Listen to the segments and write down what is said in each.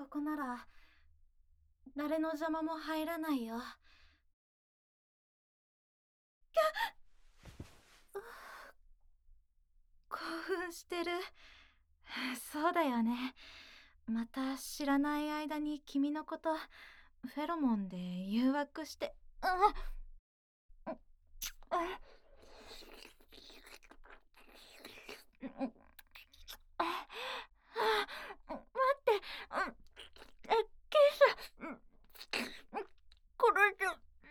こなら誰の邪魔も入らないよ。興奮してる。そうだよね。また知らない間に君のことフェロモンで誘惑して。待って、ケイさん、これじゃ、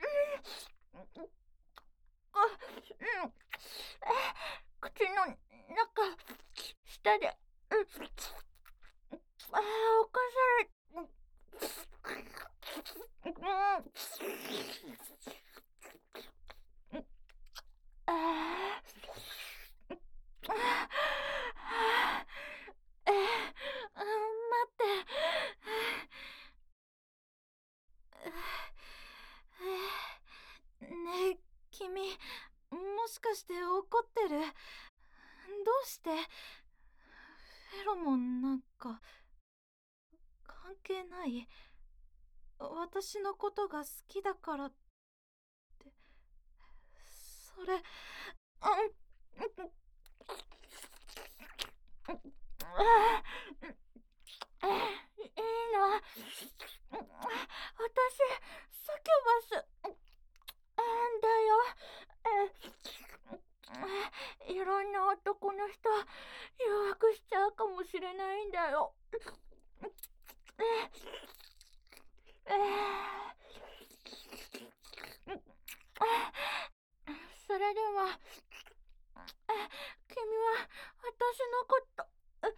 口の中、舌で、犯され、あ待って。ねえ、君、もしかして怒ってる？どうして？フェロモンなんか関係ない？私のことが好きだからって、それ、いいの？私、サキュバス、だよ。いろんな男の人、誘惑しちゃうかもしれないんだよ。それでも、君は私のこと、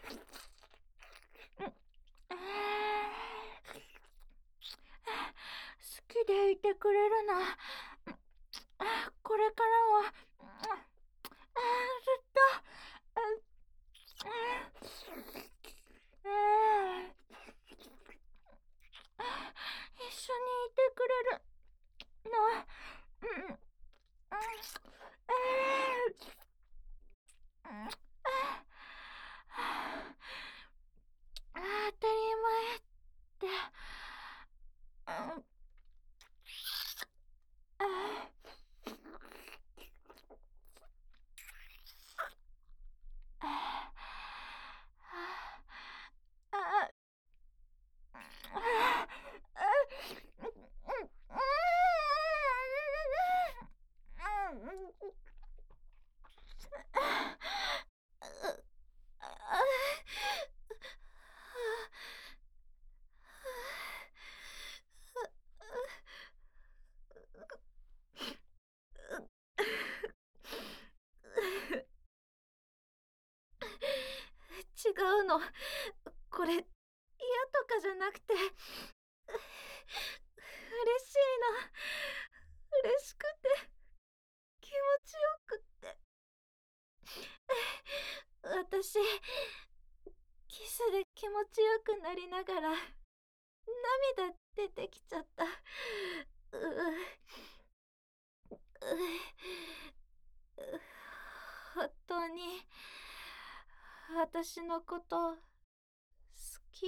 好きでいてくれるな。これからは、ずっと、一緒にいてくれるの。当たり前って。違うの。これ、嫌とかじゃなくて、嬉しいの。嬉しくて、気持ちよくって。私、キスで気持ちよくなりながら、涙出てきちゃった。本当に、私のこと好き？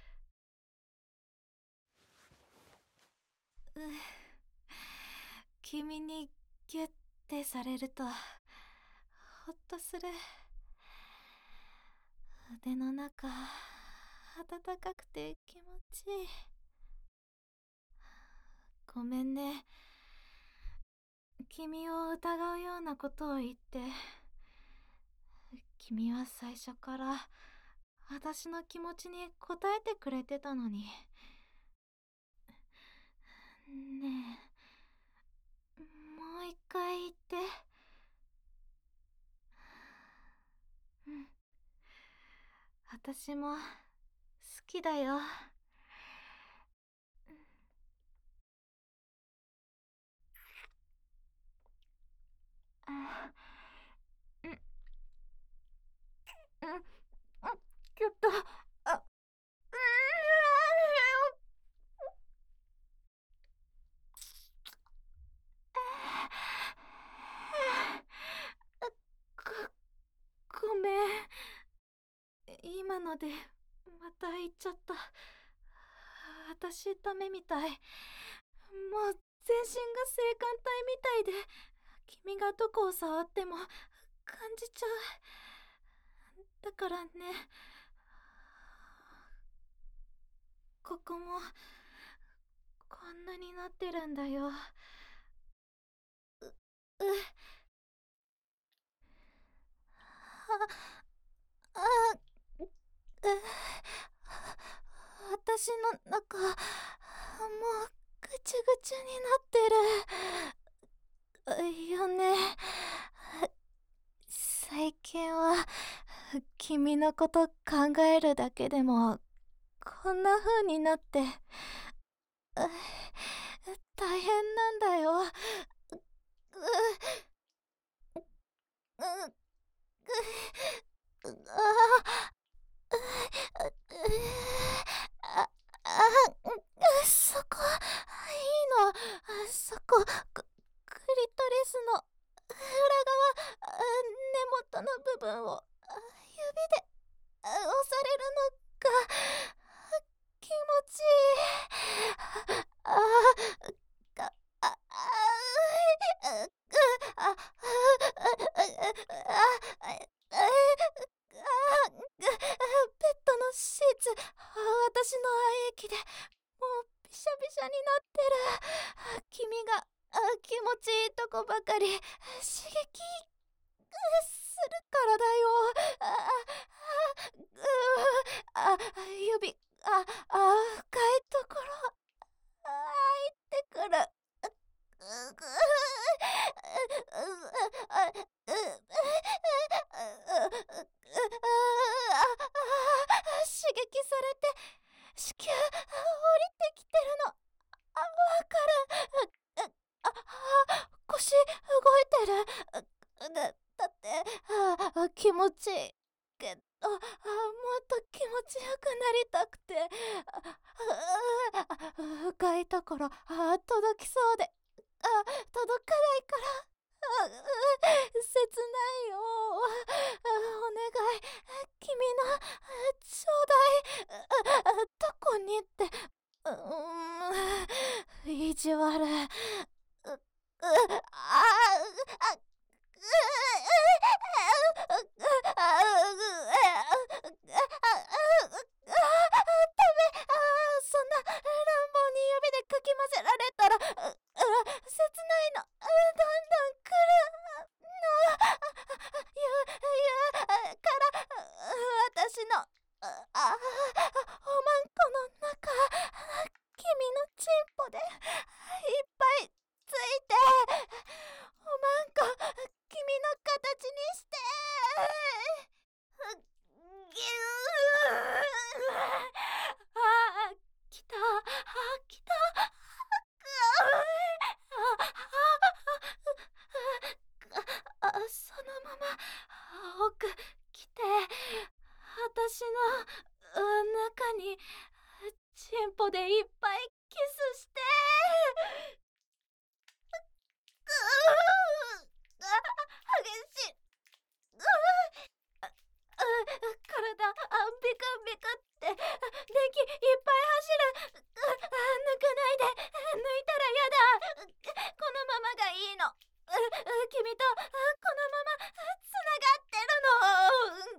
君にギュッてされるとほっとする。腕の中暖かくて気持ちいい。ごめんね、君を疑うようなことを言って。君は最初から私の気持ちに応えてくれてたのに。ねえ、もう一回言って。うん、私も好きだよ。あ、うん、うん、ちょっと、あ、ごめん。今のでまた言っちゃった。 私ダメみたい。もう全身が性感帯みたいで、君がどこを触っても感じちゃう。だからね、ここもこんなになってるんだよ。う、あ、う、私の中、もうぐちゅぐちゅになってる。よね。最近は、君のこと考えるだけでも、こんな風になって、大変なんだよ。う、う、ああ、そこ、いいの。そこ、クリトリスの裏側、根元の部分を指で押されるのが気持ちいい。か、あ、あ、ベッドのシーツ、私の愛液でもうびしゃびしゃになってる。君が気持ちいいとこばかり刺激するからだよ。指、深いところ、入ってくる。刺激されて子宮降りてきてるの。わかる。腰動いてる。だって気持ちいいけど、もっと気持ちよくなりたくて、深いところ届きそうで届かないから、切ないよ。お願い、君のちょうだい。どこにって、意地悪。そんな乱暴に指でかき混ぜられたら、切ないの。どんどん来るの。から私のおまんこの中、君のチンポでいっぱいついて、おまんこ君の形にして。ぎゅー。来た。来た。そのまま奥来て、私の中にチンポでいっぱいキスして。激しい。体ビクビクって電気いっぱい走る。抜かないで。抜いたらやだ。このままがいいの。君とこのままつながってるの。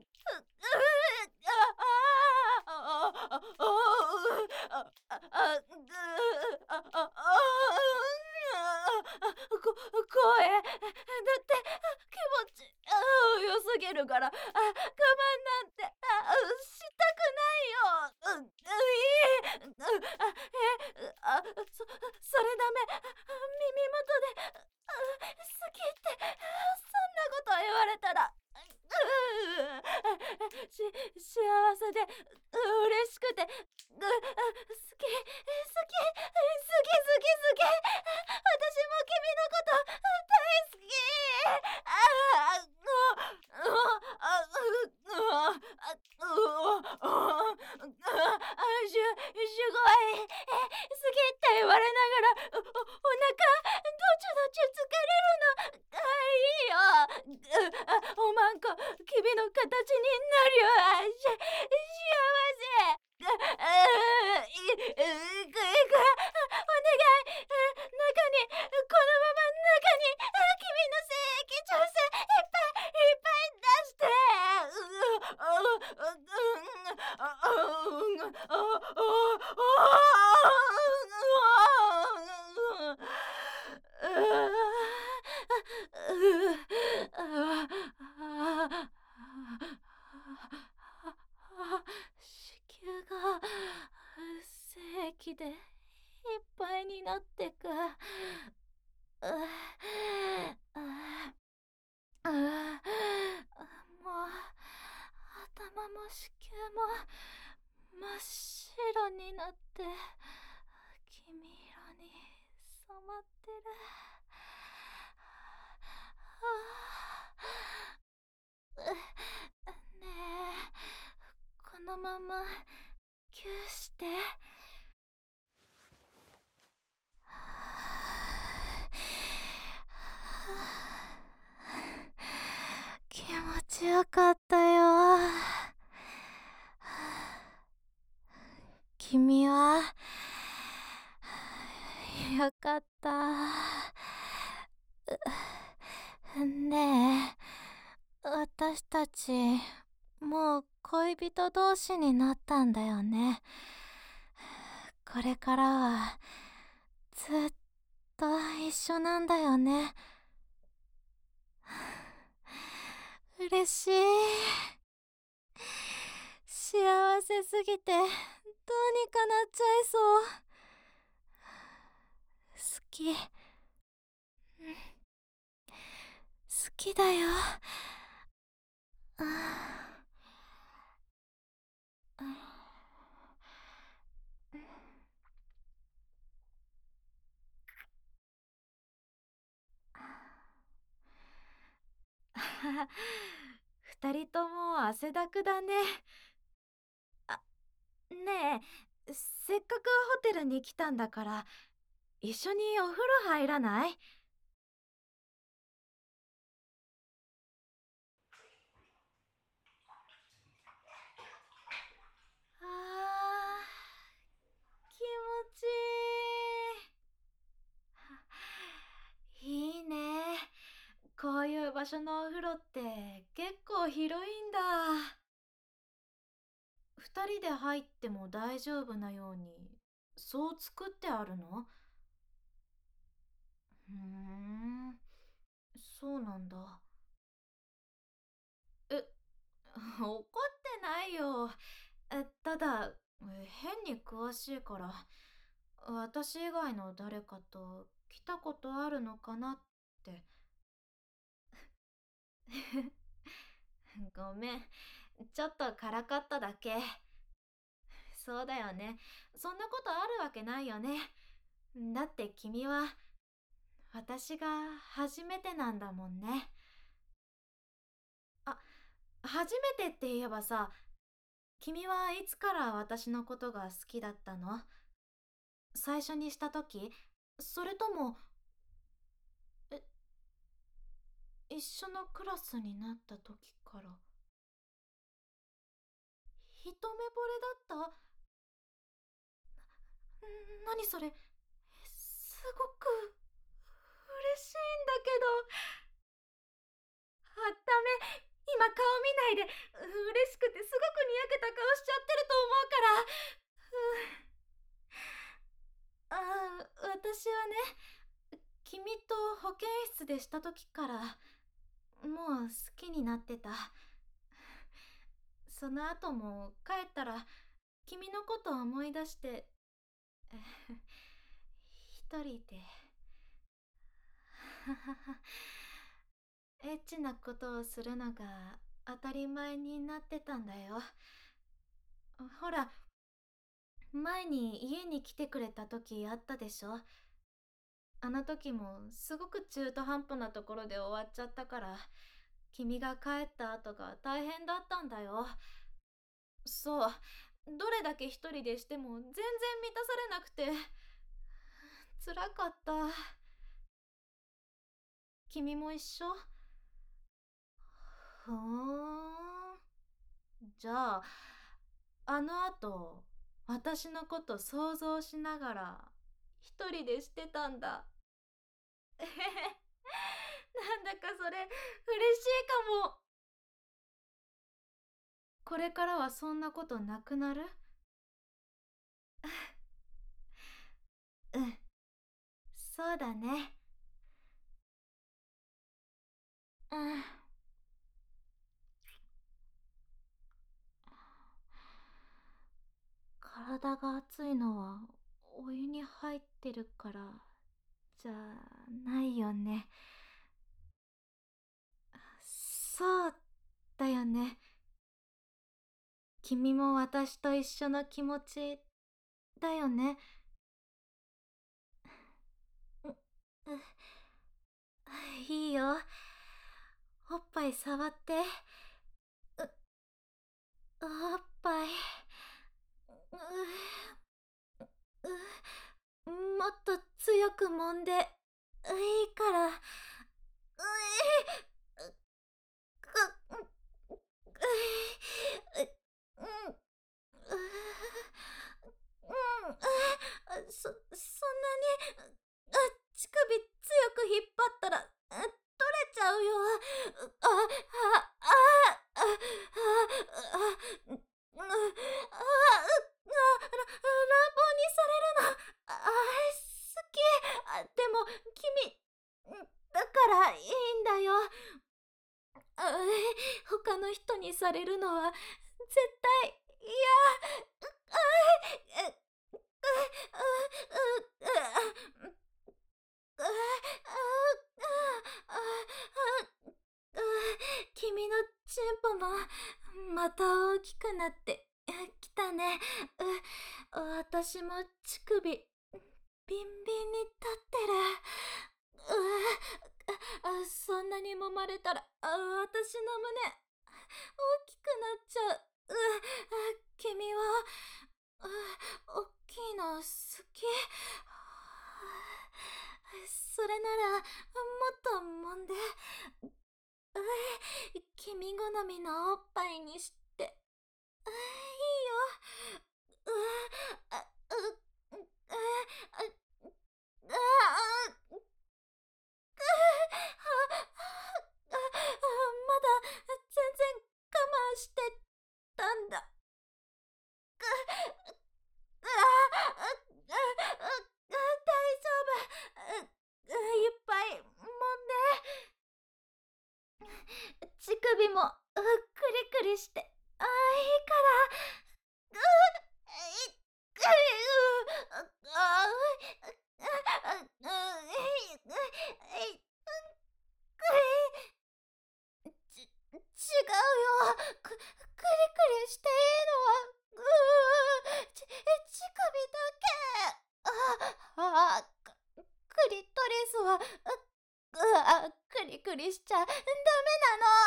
声だって気持ち良すぎるから、我慢なんてしたくないよ。それダメ。耳元で好きってそんなこと言われたら、幸せで嬉しくて、好き好き好き好き。私も君のこと大好き。すごい好きって言われながらお腹どちどち疲れるの。いいよ。おまんこ君の形になるよ。幸せ。 って黄色に染まってる。ねえ、このままキューして。気持ちよかったよ。君はよかった。ねえ、私たちもう恋人同士になったんだよね。これからはずっと一緒なんだよね。嬉しい。幸せすぎてどうにかなっちゃいそう。好き。好きだよ。二人とも汗だくだね。あ、ねえ、せっかくホテルに来たんだから一緒にお風呂入らない？あー、気持ちいい。いいね。こういう場所のお風呂って結構広いんだ。二人で入っても大丈夫なように、そう作ってあるの？ふーん、そうなんだ。え、怒ってないよ。ただ、変に詳しいから、私以外の誰かと来たことあるのかなって。ごめん、ちょっとからかっただけ。そうだよね。そんなことあるわけないよね。だって君は私が初めてなんだもんね。あ、初めてって言えばさ、君はいつから私のことが好きだったの？最初にした時？それとも、え、一緒のクラスになった時から？一目惚れだった？何それ？すごく嬉しいんだけど。あ、ダメ。今顔見ないで。嬉しくてすごくにやけた顔しちゃってると思うから。私はね、君と保健室でした時からもう好きになってた。その後も帰ったら君のことを思い出して一人でエッチなことをするのが当たり前になってたんだよ。ほら、前に家に来てくれた時あったでしょ？あの時もすごく中途半端なところで終わっちゃったから、君が帰った後が大変だったんだよ。そう、どれだけ一人でしても全然満たされなくて辛かった。君も一緒？ふーん。じゃあ、あの後、私のこと想像しながら一人でしてたんだ。えへへ。なんだかそれ嬉しいかも。これからはそんなことなくなる？うん、そうだね。うん。体が熱いのはお湯に入ってるからじゃないよね。そうだよね。君も私と一緒の気持ちだよね。う、う、いいよ。おっぱい触って。おっぱい。もっと強く揉んでいいから。そんなに、乳首強く引っ張ったら、取れちゃうよ。乱暴にされるの、好き。でも、君、だからいいんだよ。他の人にされるのは絶対嫌。君のチンポもまた大きくなってきたね。私も乳首ビンビンに立ってる。そんなに揉まれたら私の胸大きくなっちゃう。君は大きいの好き？それならもっと揉んで、君好みのおっぱいにして、いいよ。うあうああまだ全然我慢してたんだ。大丈夫。いっぱい揉んで。乳首もクリクリして。いいから。違うよ。くりくりしていいのは、乳首だけ。クリトリスは、クリクリしちゃダメなの。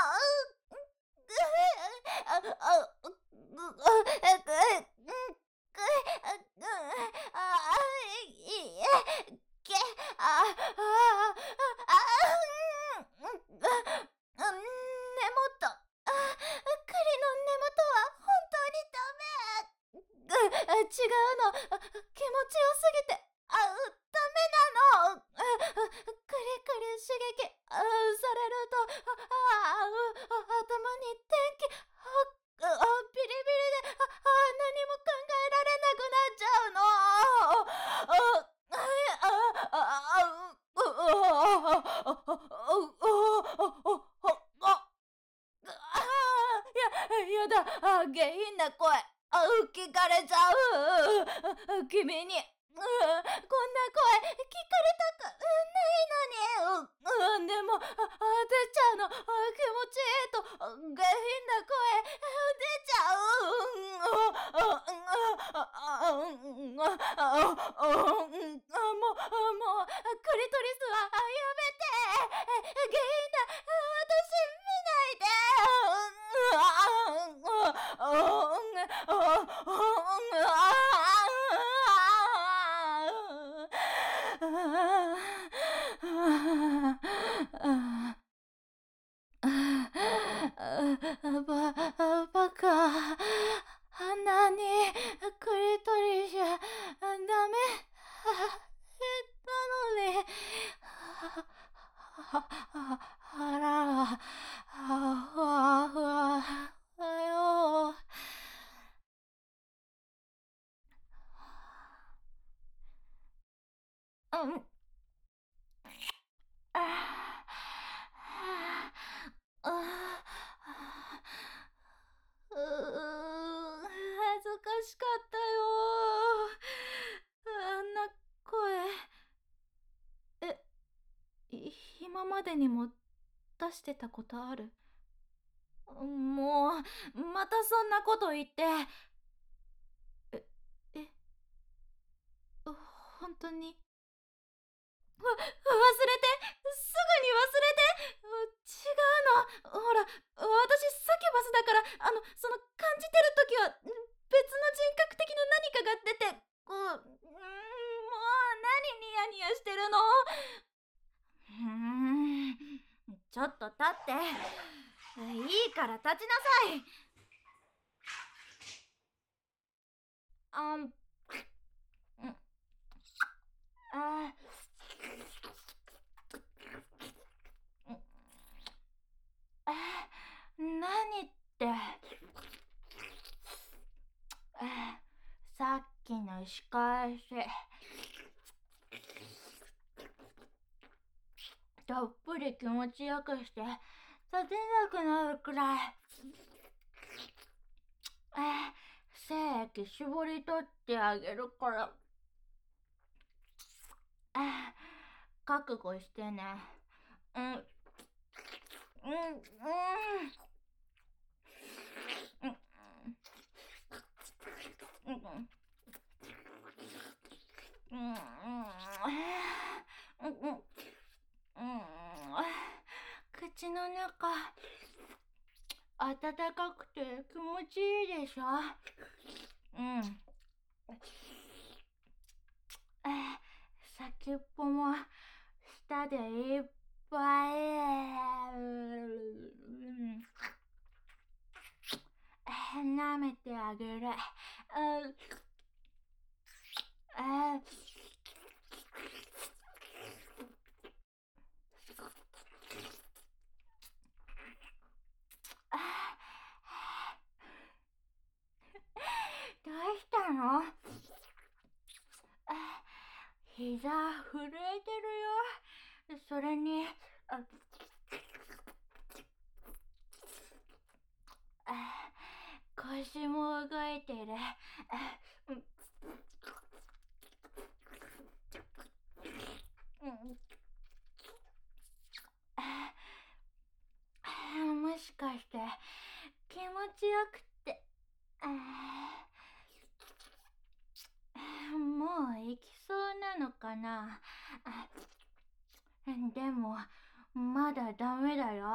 いいえ、け、あ、あ、根元。栗の根元は本当にダメ。違うの。気持ちよすぎて。ダメなの。クリクリ刺激されると、頭に電気、ビリビリで、何も考えられなくなっちゃうの。やだ、下品な声。聞かれちゃう。君に。こんな声聞かれたくないのに。でも、出ちゃうの。気持ちいいと、下品な声、出ちゃもう、クリトリスはやめて。下品な、私見ないで。バカ。あんなにクリトリじゃダメ言ったのに。腹がふわふわだよ。うん。ああ恥ずかしかったよ。あんな声。今までにも出してたことある？もう、またそんなこと言って。え、え、 本当に。忘れて、すぐに忘れて。違うの。ほら、私サキュバスだから、感じてるときは、別の人格的な何かが出て、もう何ニヤニヤしてるの。ちょっと立って。いいから立ちなさい。あん、あ、何って、さっきの仕返し。たっぷり気持ちよくして立てなくなるくらい精液絞り取ってあげるから覚悟してね。うんうんうんうん口の中暖かくて気持ちいいでしょ。先っぽも舌でいっぱい舐めてあげる。どうしたの？膝震えてるよ。それに腰も動いてる。もしかして気持ちよくってもう行きそうなのかな。でもまだダメだよ。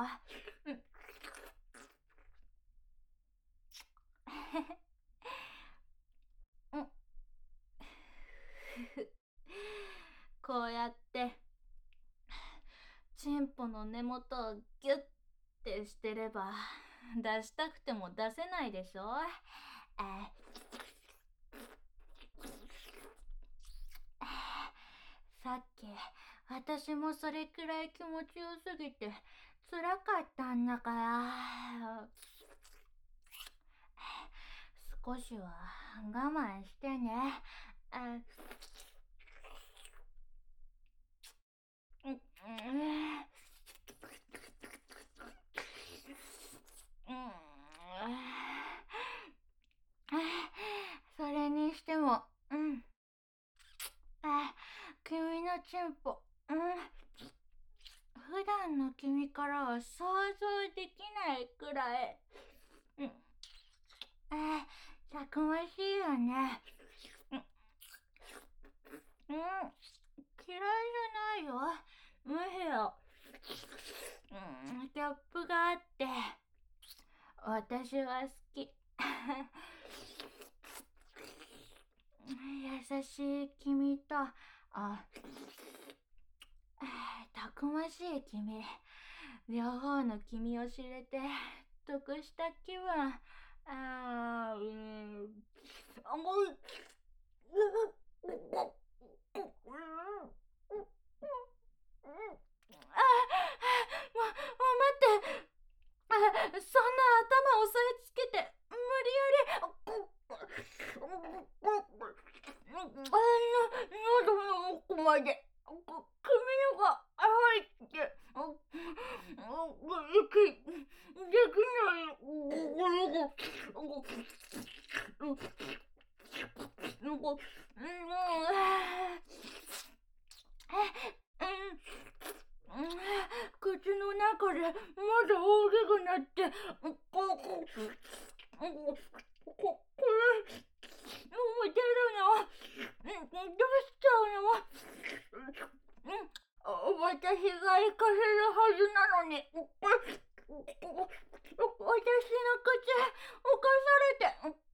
こうやってチンポの根元をギュッてしてれば出したくても出せないでしょ。さっき私もそれくらい気持ちよすぎて辛かったんだから、少しは我慢してね。それにしても、君のチンポ、普段の君からは想像できないくらい、たくましいよね。嫌いじゃないよ。むしろ、ギャップがあって、私は好き。優しい君と、たくましい君、両方の君を知れて得した気分。待って。そんな頭押さえつけて無理やり喉の奥まで髪のが入って息できない口の中でまだ大きくなってこれもう出るの。 しちゃうの？私が行かせるはずなのに。私の口、侵されて、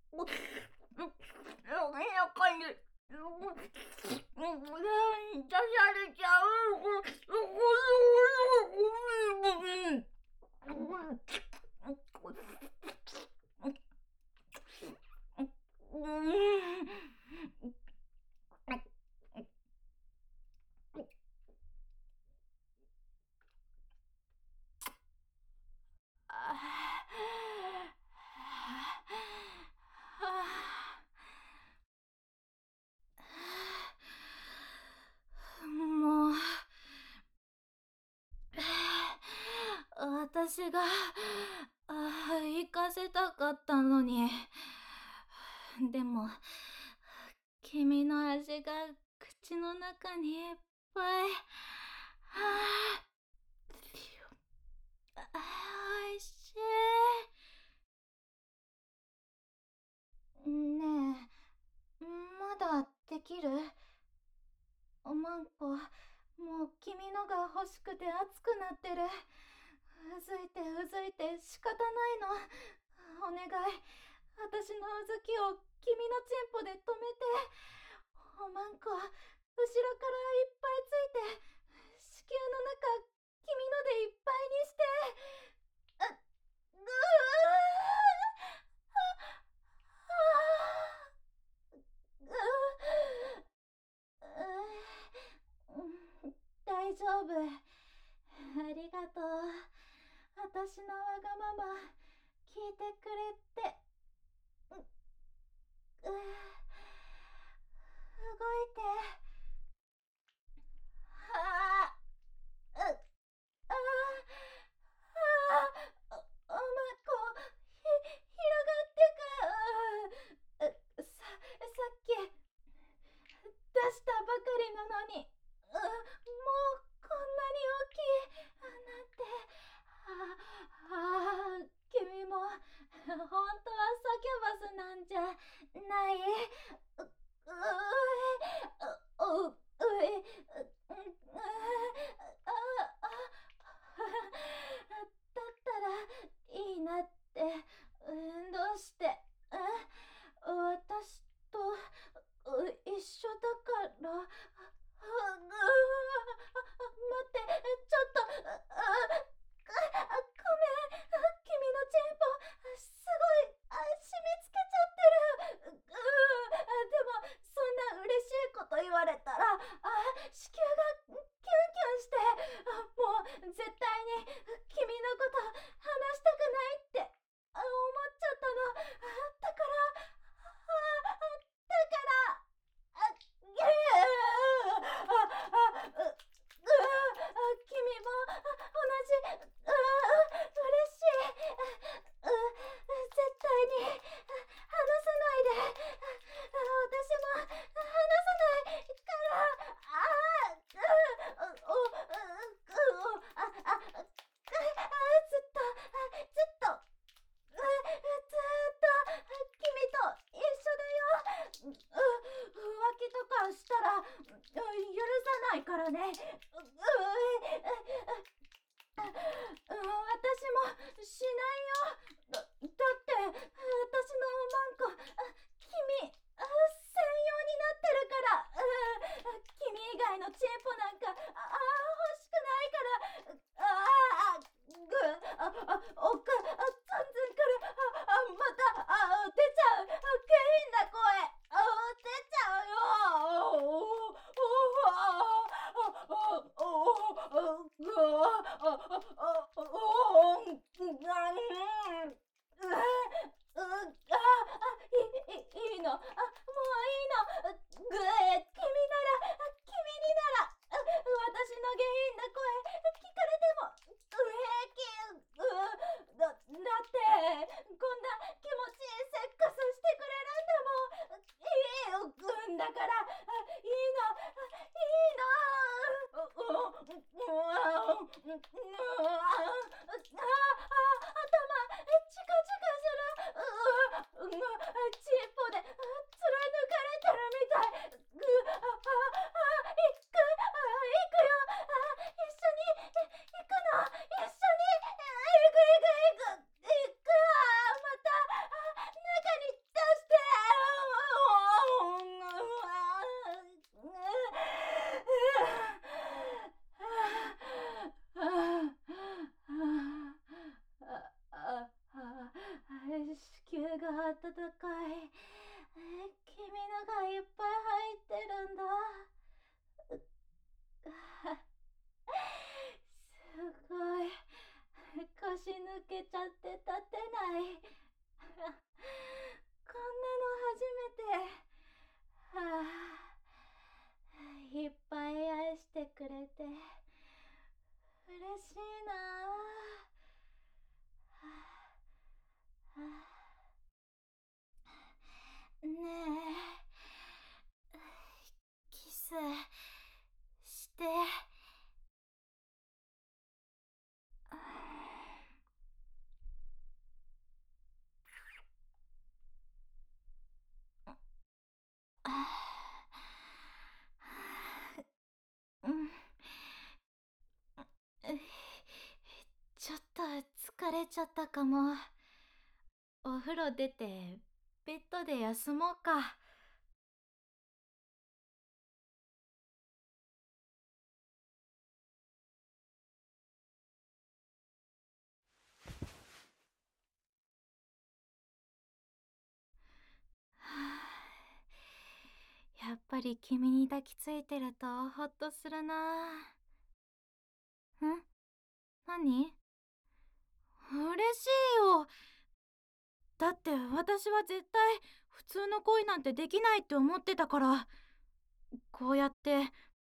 中に、出されちゃう。もう、私が行かせたかったのに。でも君の味が口の中にいっぱい。おいしい。ねえ、まだできる？マンコ、もう君のが欲しくて熱くなってる。うずいてうずいて仕方ないの。お願い、私のうずきを君のチンポで止めて。マンコ、後ろからいっぱいついて、子宮の中君のでいっぱいにして。大丈夫。ありがとう。私のわがまま聞いてくれて。動いて。ああ、ああ、ああ、マコ、広がってく。さっき出したばかりなのに、もうこんなに大きいなんて。君も本当はサキュバスなんじゃない？だったらいいなって。どうして？私と一緒だから。待って、ちょっと。ごめん。君のチンポすごい染みつけちゃってる。でもそんな嬉しいこと言われたら子宮がキュンキュンして、もう絶対に君のこと話したくないって思っちゃったの。だから君も同じ。嬉しい。絶対に離さないで。私も離さないから。ずっと君と一緒だよ。浮気とかしたら許さないからね。私もしないよ。だって私のマンコ、君専用になってるから。君以外のチンポなんか欲しくないから。おっかツンツンくる。また出ちゃう。下品な声出ちゃうよ。いいの、もういいの。君なら、君になら、私の下品な声聞かれても平気。だってこんな気持ちいいセックスしてくれるんだもん。いいよ、だからいいの。頭チカチカする。チンポで貫かれてるみたい。 温かい。君のがいっぱい入ってるんだ。すごい。腰抜けちゃって立てない。こんなの初めて。はあ、いっぱい愛してくれて嬉しいなあ。はあ、ねえ、キスして。うん、ちょっと疲れちゃったかも。お風呂出てベッドで休もうか。やっぱり君に抱きついてるとほっとするな。何？嬉しいよ。だって私は絶対普通の恋なんてできないって思ってたから、こうやって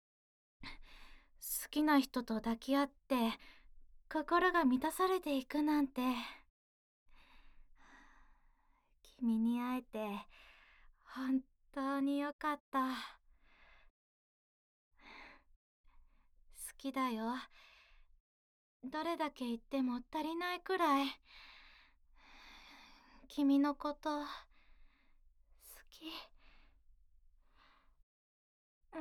好きな人と抱き合って心が満たされていくなんて。君に会えて本当によかった。好きだよ。どれだけ言っても足りないくらい君のこと好き。うん、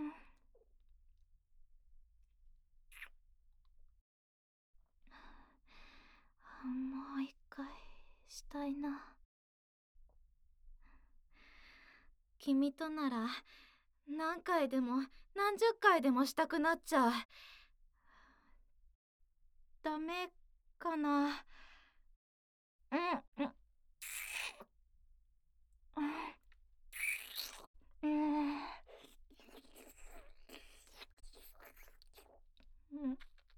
もう一回したいな。君となら何回でも何十回でもしたくなっちゃう。ダメかな。うんうんうんうん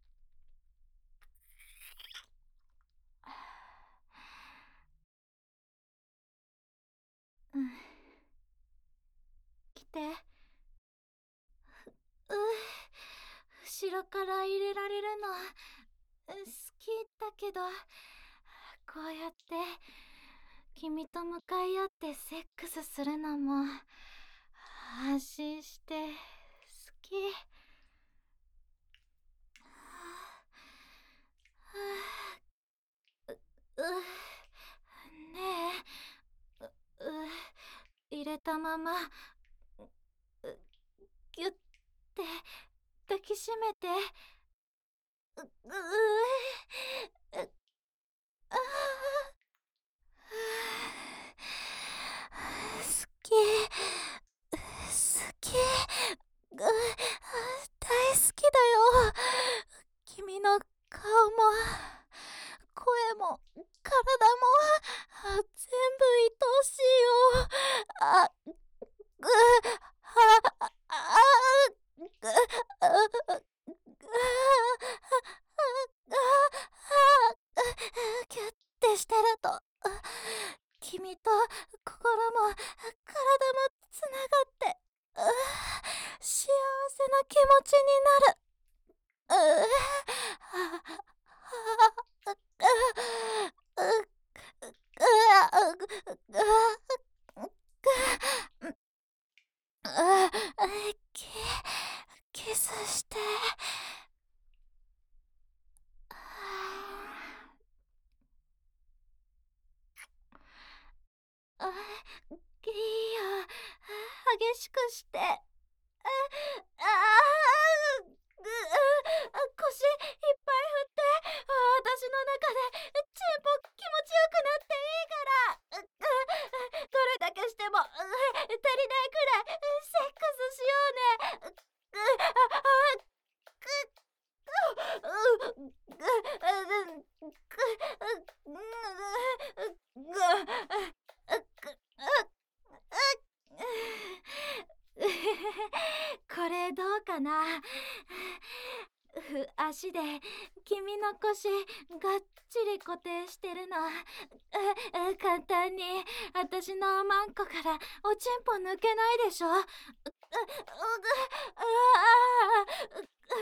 うん。来て。後ろから入れられるの好きだけど、こうやって君と向かい合ってセックスするのも安心して好き。ねえ、入れたままギュッて抱きしめて。うあ好き、好き、大好きだよ。君の顔も声も体も全部愛おしいよ。あ、ぐ、は、ぐ、キュッてしてると君と心も体もつながって幸せな気持ちになる。キキスして。あ、いいよ。激しくして。腰いっぱい振って、私の中でチンポ気持ちよくなっていいから。どれだけしても足りないくらいセックスしようね。 足で君の腰がっちり固定してるの。簡単に私のマンコからおちんぽ抜けないでしょ。これ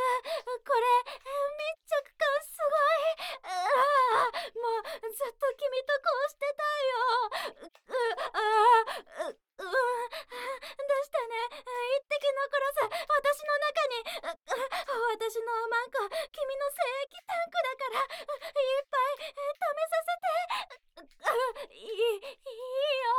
密着感すごい。もうずっと君とこうしてたいよ。どうしてね、一滴残らず私の中に。私のマンコ君の精液タンクだから、いっぱい貯めさせて。いいよ。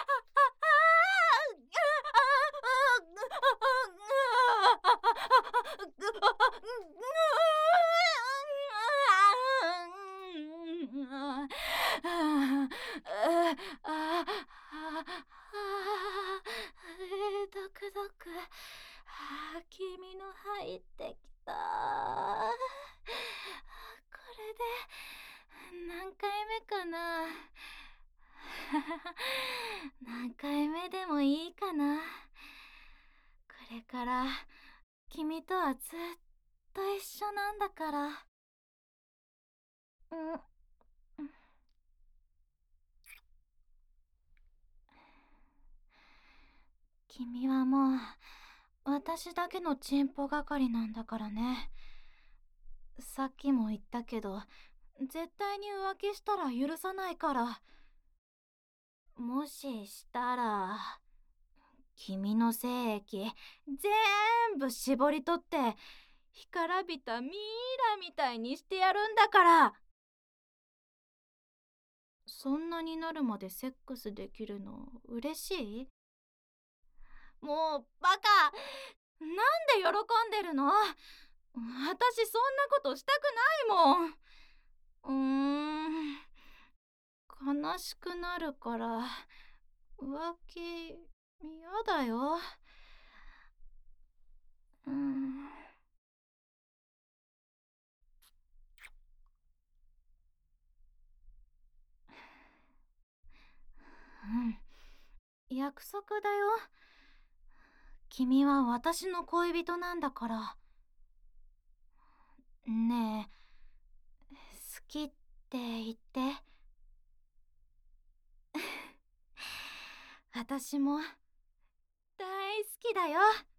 ドクドク。君の入ってきた。これで何回目かな。何回目でもいいかな。これから君とはずっと一緒なんだから。うん。君はもう私だけのチンポ係なんだからね。さっきも言ったけど、絶対に浮気したら許さないから。もししたら、君の精液全部絞り取って干からびたミイラみたいにしてやるんだから。そんなになるまでセックスできるの嬉しい？もうバカ、なんで喜んでるの？私そんなことしたくないもん。悲しくなるから浮気嫌だよ。うん。約束だよ。君は私の恋人なんだから。ねえ、好きって言って。私も大好きだよ。